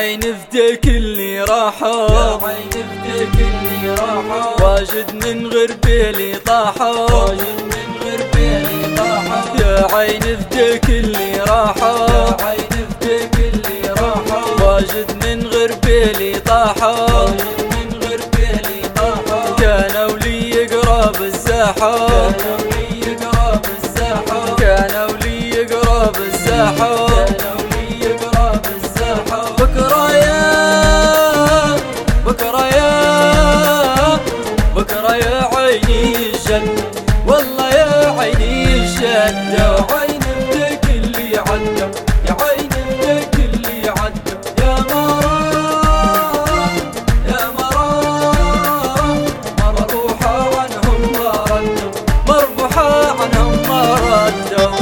عين فديك اللي راحوا، يا عين فديك اللي راحوا، واجد من غربيلي طاحوا، واجد من غربيلي طاحوا. يا عين فديك اللي راحوا، يا عين فديك اللي راحوا، واجد من غربيلي طاحوا، واجد من غربيلي طاحوا. كانوا لي قراب الزاحوا، كانوا لي قراب الزاحوا، كانوا لي قراب الزاحوا، كانوا لي قراب الزاحوا. بكرة يا بكرة يا بكرة يا عيني الجد، والله يا عيني الجد. يا عين فديك اللي عدى، يا عين فديك اللي عدى. يا مرام يا مرام، مربوحة عنهم ما ردوا، مربوحة عنهم ما ردوا.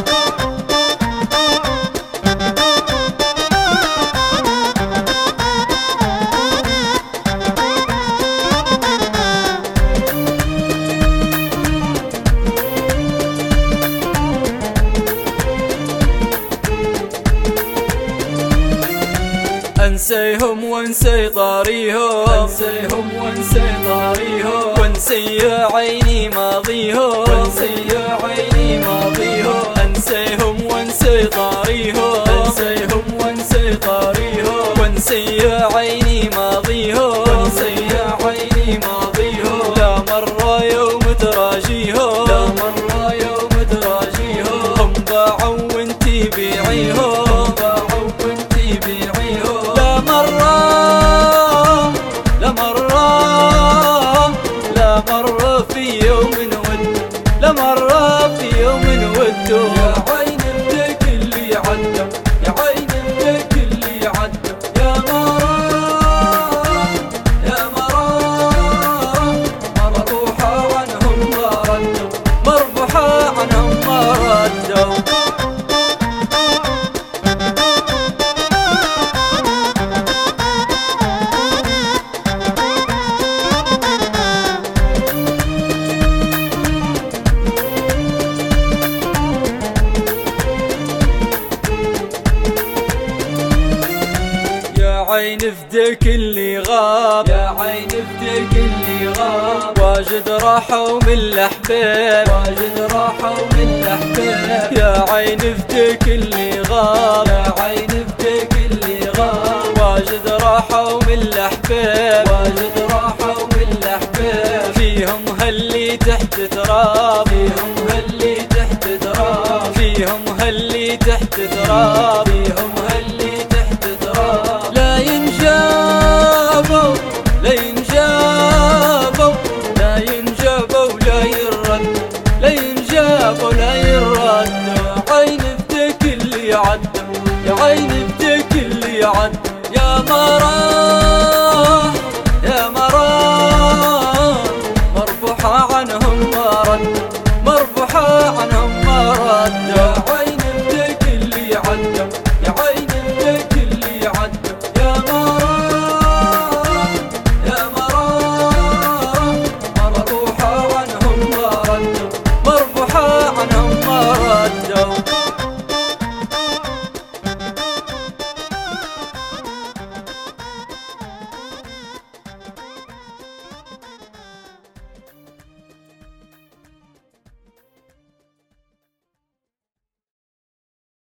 انسيهم وانسي طاريهم، انسيهم وانسي طاريهم، وانسي يا عيني ماضيهم، وانسي يا عيني ماضيهم. انسيهم وانسي طاريهم، انسيهم وانسي طاريهم، وانسي يا عيني ماضيهم، وانسي يا عيني ماضيهم. لا مرة يوم تراجيهم، لا مرة يوم تراجيهم. هم باعوا وانتي بيعيهم، باعوا وانتي بيعيهم. لا مرة لا مرة لا مرة في يوم ود، لا مرة في يوم ودوا. يا عين فديك اللي عدى، يا عين فديك اللي عدى. يا مرام يا مرام، مربوحة عنهم ما ردوا، مربوحة عنهم ما ردوا. يا عين فديك اللي غاب، يا عين فديك اللي غاب. واجد راحوا من الأحباب، واجد راحوا من الأحباب. يا عين فديك اللي غاب، يا عين فديك اللي غاب. واجد راحوا من الأحباب، واجد راحوا من الأحباب. فيهم هاللي تحت تراب، فيهم هاللي تحت تراب، فيهم هاللي تحت تراب، فيهم هاللي